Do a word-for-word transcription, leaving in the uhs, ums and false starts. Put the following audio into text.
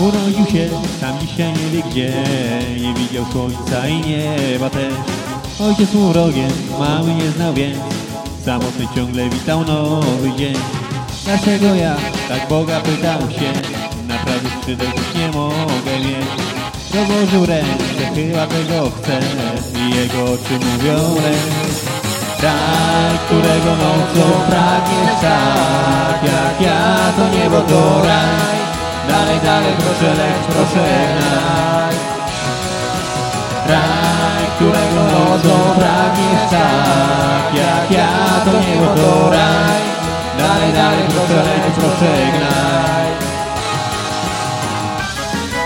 Urodził się, sam dzisiaj nie wie gdzie, nie widział słońca i nieba też. Ojciec mu wrogiem, mały nie znał więc, samotny ciągle witał nowy dzień. Dlaczego ja tak Boga pytał się, naprawdę skrzydeł już nie mogę mieć. Rozłożył ręce, chyba tego chce i jego oczy mówią leć. Raj, którego nocą pragniesz tak, jak ja, to niebo to raj. Dalej, dalej, proszę leć, proszę gnaj. Raj, którego nocą pragniesz tak, jak ja, to niebo to raj. Dalej, dalej, proszę leć, proszę gnaj.